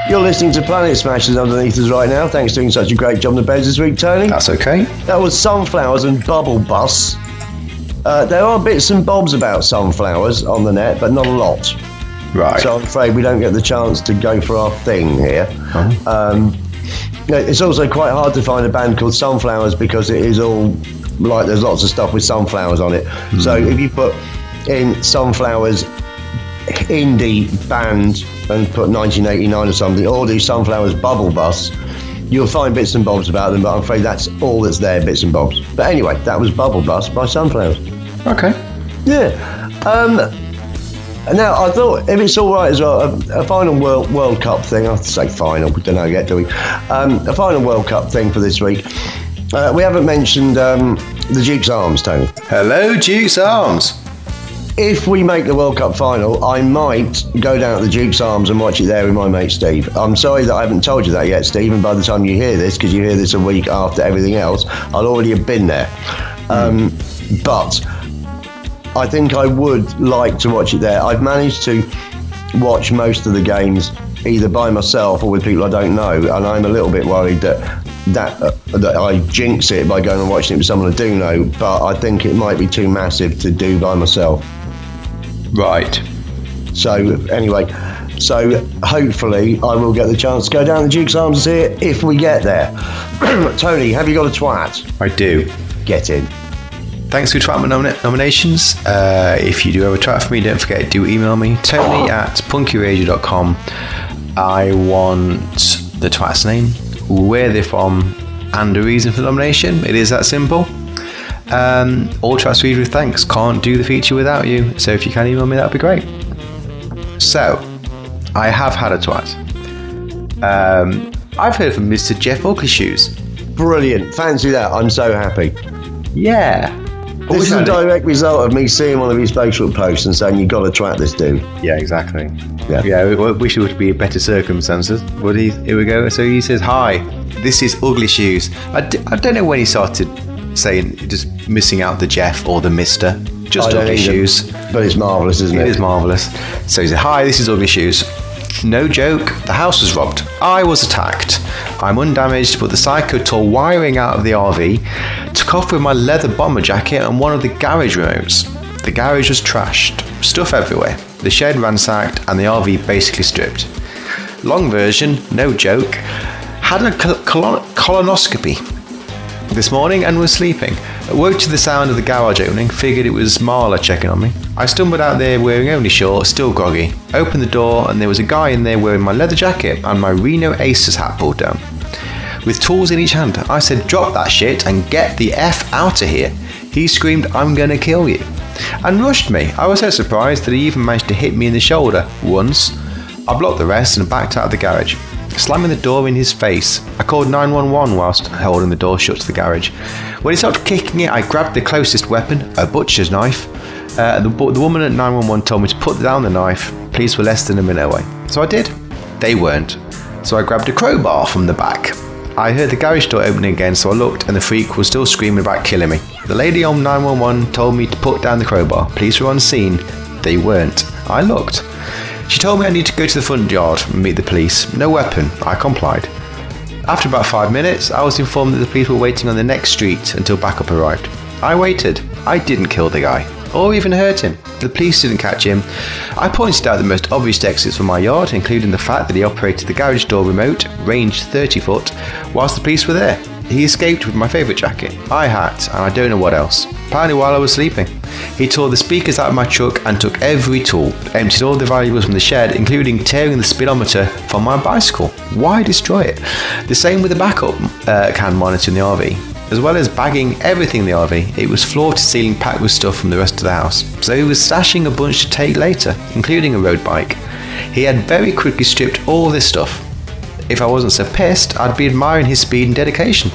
S3: You're listening to Planet Smashers underneath us right now. Thanks for doing such a great job on the beds this week, Tony.
S4: That's okay.
S3: That was Sunflowers and Bubble Bus. Uh, there are bits and bobs about sunflowers on the net, but not a lot.
S4: Right.
S3: So I'm afraid we don't get the chance to go for our thing here.
S4: Oh.
S3: Um, it's also quite hard to find a band called Sunflowers because it is all like there's lots of stuff with sunflowers on it. Mm. So if you put in Sunflowers indie band and put nineteen eighty-nine or something, or do Sunflowers Bubble Bus, you'll find bits and bobs about them, but I'm afraid that's all that's there, bits and bobs. But anyway, that was Bubble Bus by Sunflowers.
S4: Okay.
S3: Yeah. Um, now, I thought, if it's all right as well, a, a final World, World Cup thing, I have to say final, we don't know yet, do we? Um, a final World Cup thing for this week. Uh, we haven't mentioned um, the Duke's Arms, Tony.
S4: Hello, Duke's Arms.
S3: If we make the World Cup final, I might go down to the Duke's Arms and watch it there with my mate Steve. I'm sorry that I haven't told you that yet, Steve, and by the time you hear this, because you hear this a week after everything else, I'll already have been there. Um, but I think I would like to watch it there. I've managed to watch most of the games either by myself or with people I don't know, and I'm a little bit worried that that uh, that I jinx it by going and watching it with someone I do know, but I think it might be too massive to do by myself.
S4: Right.
S3: So anyway, so hopefully I will get the chance to go down to the Duke's Arms and see it if we get there. Tony, have you got a twat?
S4: I do.
S3: Get in.
S4: Thanks for your twat nom- nominations. Uh, if you do have a twat for me, don't forget to email me, Tony at punky radio dot com. I want the twat's name, where they're from, and a reason for the nomination. It is that simple. Um, all twats read with thanks. Can't do the feature without you. So if you can email me, that would be great. So, I have had a twat. Um, I've heard from Mister Jeff Ugly-Shoes.
S3: Brilliant. Fancy that. I'm so happy.
S4: Yeah.
S3: This is a direct result of me seeing one of his Facebook posts and saying, you've got to twat this dude.
S4: Yeah, exactly.
S3: Yeah.
S4: Yeah, we wish it would be better circumstances. But he, here we go. So he says, hi, this is Ugly-Shoes. I, d- I don't know when he started saying, just missing out the Jeff or the Mister. Just Ugly-Shoes.
S3: But it's marvellous, isn't it?
S4: It is marvellous. So he said, hi, this is Ugly-Shoes. No joke, the house was robbed. I was attacked. I'm undamaged, but the psycho tore wiring out of the R V, took off with my leather bomber jacket and one of the garage remotes. The garage was trashed, stuff everywhere, the shed ransacked, and the R V basically stripped. Long version, no joke, had a col- colon- colonoscopy this morning and was sleeping. Woke to the sound of the garage opening, figured it was Marla checking on me. I stumbled out there wearing only shorts, still groggy. Opened the door and there was a guy in there wearing my leather jacket and my Reno Aces hat pulled down. With tools in each hand, I said, drop that shit and get the F out of here. He screamed, I'm gonna kill you, and rushed me. I was so surprised that he even managed to hit me in the shoulder once. I blocked the rest and backed out of the garage, slamming the door in his face. I called nine one one whilst holding the door shut to the garage. When he stopped kicking it, I grabbed the closest weapon, a butcher's knife. Uh, the, the woman at nine one one told me to put down the knife. Police were less than a minute away. So I did. They weren't. So I grabbed a crowbar from the back. I heard the garage door opening again, so I looked and the freak was still screaming about killing me. The lady on nine one one told me to put down the crowbar. Police were on scene. They weren't. I looked. She told me I need to go to the front yard and meet the police. No weapon. I complied. After about five minutes, I was informed that the police were waiting on the next street until backup arrived. I waited. I didn't kill the guy, or even hurt him. The police didn't catch him. I pointed out the most obvious exits from my yard, including the fact that he operated the garage door remote, ranged thirty foot, whilst the police were there. He escaped with my favourite jacket, eye hat, and I don't know what else. Apparently while I was sleeping. He tore the speakers out of my truck and took every tool, emptied all the valuables from the shed, including tearing the speedometer from my bicycle. Why destroy it? The same with the backup uh, can monitor in the R V. As well as bagging everything in the R V, it was floor to ceiling packed with stuff from the rest of the house. So he was stashing a bunch to take later, including a road bike. He had very quickly stripped all this stuff. If I wasn't so pissed, I'd be admiring his speed and dedication.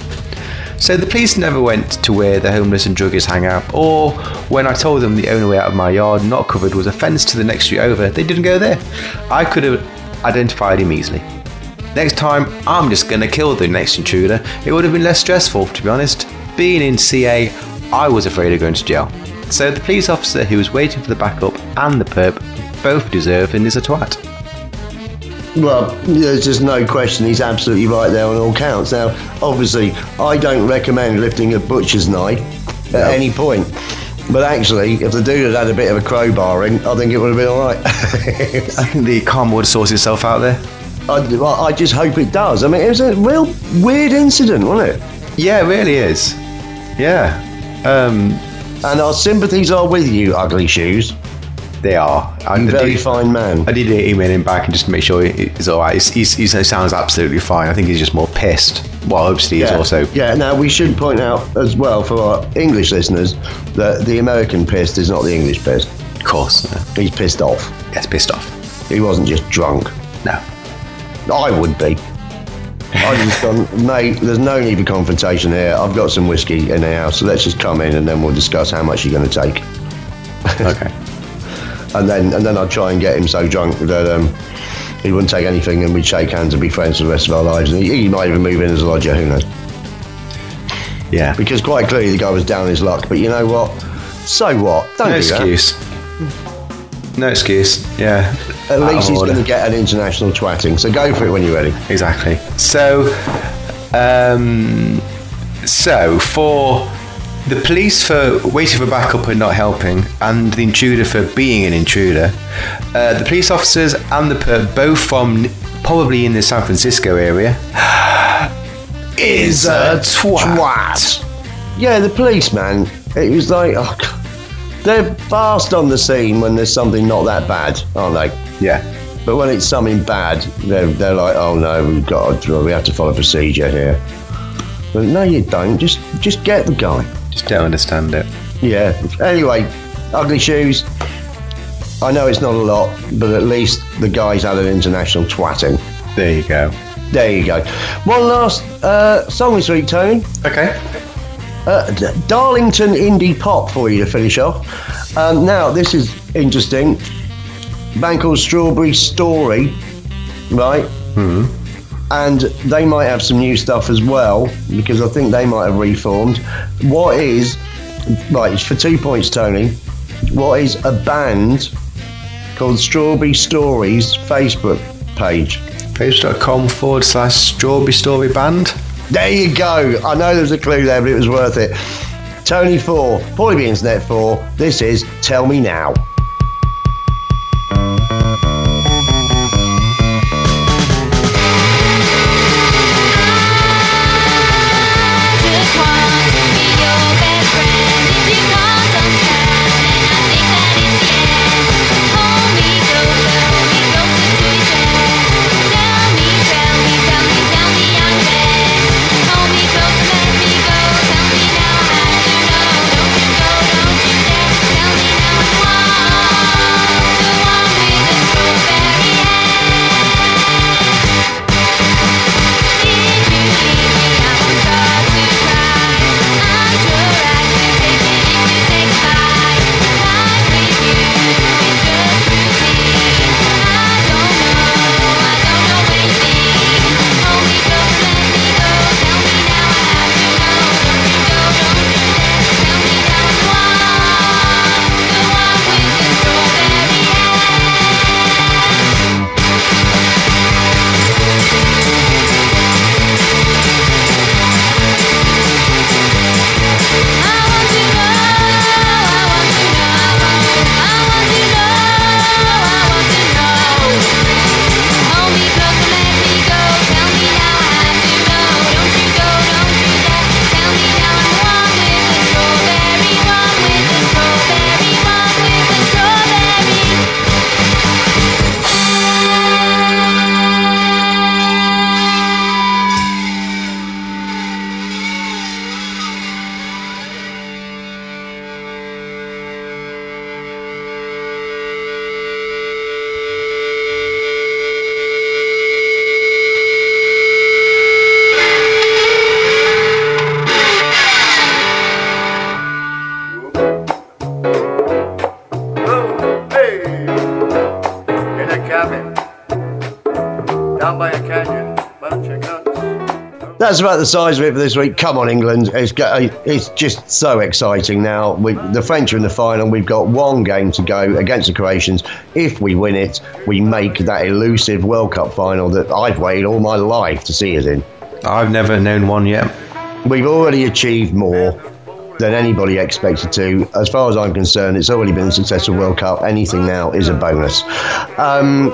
S4: So the police never went to where the homeless and druggies hang out, or when I told them the only way out of my yard, not covered, was a fence to the next street over, they didn't go there. I could have identified him easily. Next time, I'm just gonna kill the next intruder. It would have been less stressful, to be honest. Being in C A, I was afraid of going to jail. So the police officer who was waiting for the backup and the perp both deserve and is a twat.
S3: Well, there's just no question he's absolutely right there on all counts. Now, obviously, I don't recommend lifting a butcher's knife at
S4: No.
S3: any point. But actually, if the dude had had a bit of a crowbar in, I think it would have been all right.
S4: I think the karma would sort itself out there.
S3: I, well, I just hope it does. I mean, it was a real weird incident, wasn't it?
S4: Yeah, it really is. Yeah. Um,
S3: And our sympathies are with you, Ugly Shoes.
S4: they are. I,
S3: You
S4: I
S3: very
S4: did-
S3: fine man.
S4: I did email him back and just to make sure he- he's all right. He's, he's, he's, he sounds absolutely fine. I think he's just more pissed. Well, obviously he's
S3: Yeah.
S4: also...
S3: Yeah, now we should point out as well for our English listeners that the American pissed is not the English pissed.
S4: Of course. Uh,
S3: He's pissed off.
S4: yes, pissed off.
S3: He wasn't just drunk.
S4: No.
S3: I would be. I just gone, mate, there's no need for confrontation here. I've got some whiskey in the house, so let's just come in and then we'll discuss how much you're going to take.
S4: Okay.
S3: And then and then I'd try and get him so drunk that um, he wouldn't take anything and we'd shake hands and be friends for the rest of our lives. And he, he might even move in as a lodger, who knows?
S4: Yeah.
S3: Because quite clearly the guy was down his luck. But you know what? So what? Don't
S4: No
S3: do that.
S4: excuse. No excuse. Yeah.
S3: At
S4: Out
S3: least
S4: of
S3: he's
S4: order.
S3: going to get an international twatting. So go for it when you're ready.
S4: Exactly. So, um, so for the police for waiting for backup and not helping, and the intruder for being an intruder, uh, the police officers and the perp, both from n- probably in the San Francisco area, is a twat.
S3: Yeah, the police, man. It was like, oh, God. They're fast on the scene when there's something not that bad, aren't they?
S4: Yeah.
S3: But when it's something bad, they're, they're like, oh no, we've got to, we have to follow procedure here. But no, you don't. Just just get the guy.
S4: Just don't understand it.
S3: Yeah. Anyway, Ugly Shoes. I know it's not a lot, but at least the guy's had an international twatting.
S4: There you go.
S3: There you go. One last uh, song this week, Tony.
S4: Okay.
S3: Uh, D- Darlington indie pop for you to finish off. Um, now, this is interesting. A band called Strawberry Story, right?
S4: Hmm.
S3: And they might have some new stuff as well, because I think they might have reformed. What is, right, it's for two points, Tony. What is a band called Strawberry Stories Facebook page?
S4: Facebook.com forward slash strawberry story band.
S3: There you go. I know there's a clue there, but it was worth it. Tony four, Paulie B Internet four. This is Tell Me Now.
S8: Just want to be your best friend. If you can't understand, then I think that it's the end. Hold me closer, hold me closer to your chest. Tell me, tell me, tell me, tell me I'm best. Hold me closer, let me go. Tell me now I have to know. Don't you go, don't you dare. Tell me now I want the one with the strawberry hair. If you leave me, I will start to cry. I'm sure I could take it if you say goodbye. Life with you is just routine. I don't know, I don't know where you've been. Hold me close, let me go. Tell me now I have to know. Don't you go, don't you dare. Tell me now I want the one with the strawberry hair. I want to know, I want to know, I want to know, I want to know. Hold me close and let me go. Tell me now I have to know. Don't you go, don't you dare. Tell me now I'm one with the strawberry, one with the strawberry, one with the strawberry.
S2: Oh, hey! In a cabin, down by a canyon, bunch of guns. Oh.
S3: That's about the size of it for this week. Come on, England. It's, go- it's just so exciting now. We, the French are in the final. We've got one game to go against the Croatians. If we win it, we make that elusive World Cup final that I've waited all my life to see us in.
S4: I've never known one yet.
S3: We've already achieved more than anybody expected to. As far as I'm concerned, it's already been a successful World Cup. Anything now is a bonus. Um...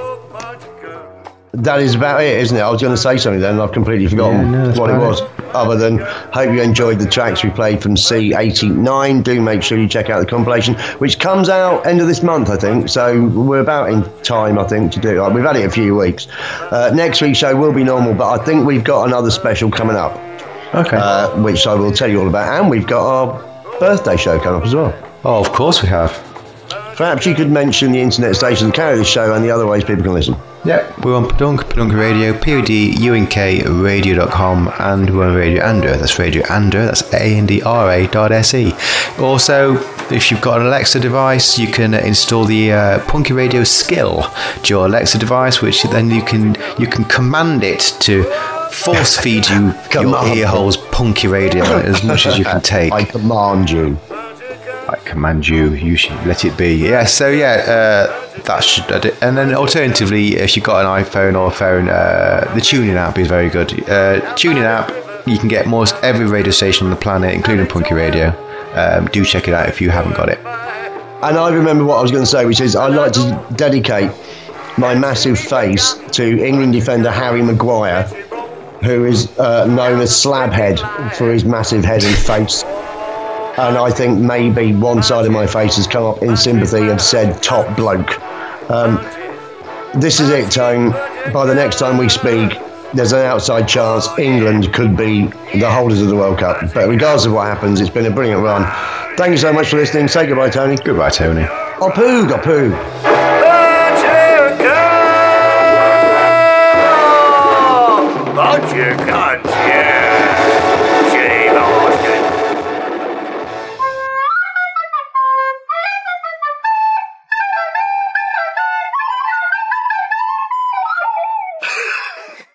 S3: That is about it, isn't it? I was going to say something then and I've completely forgotten
S4: Yeah, no,
S3: what it was.
S4: it.
S3: Other than, hope you enjoyed the tracks we played from C eighty-nine. Do make sure you check out the compilation, which comes out end of this month, I think. So we're about in time, I think, to do it. We've had it a few weeks. Uh, next week's show will be normal, but I think we've got another special coming up.
S4: Okay.
S3: Uh, which I will tell you all about. And we've got our birthday show coming up as well.
S4: Oh, of course we have.
S3: Perhaps you could mention the internet station that carry this show and the other ways people can listen.
S4: Yep, we're on Padunk, Padunk Radio, P O D U N K radio dot com, and we're on Radio Andra. That's Radio Andra, that's A N D R A dot S E. Also, if you've got an Alexa device, you can uh, install the uh, Punky Radio skill to your Alexa device, which then you can you can command it to force feed you your
S3: Command.
S4: ear holes Punky Radio as much as you can take.
S3: I command you.
S4: I command you, you should let it be. Yeah, so yeah, uh, that should. And then alternatively, if you've got an iPhone or a phone, uh, the tuning app is very good. Uh, tuning app, you can get most every radio station on the planet, including Punky Radio. Um, do check it out if you haven't got it.
S3: And I remember what I was going to say, which is I'd like to dedicate my massive face to England defender Harry Maguire, who is uh, known as Slabhead for his massive head and face. And I think maybe one side of my face has come up in sympathy of said top bloke. Um, this is it, Tone. By the next time we speak, there's an outside chance England could be the holders of the World Cup. But regardless of what happens, it's been a brilliant run. Thank you so much for listening. Say goodbye, Tony.
S4: Goodbye, Tony.
S3: Opoo, opoo.
S5: But you can't, yeah.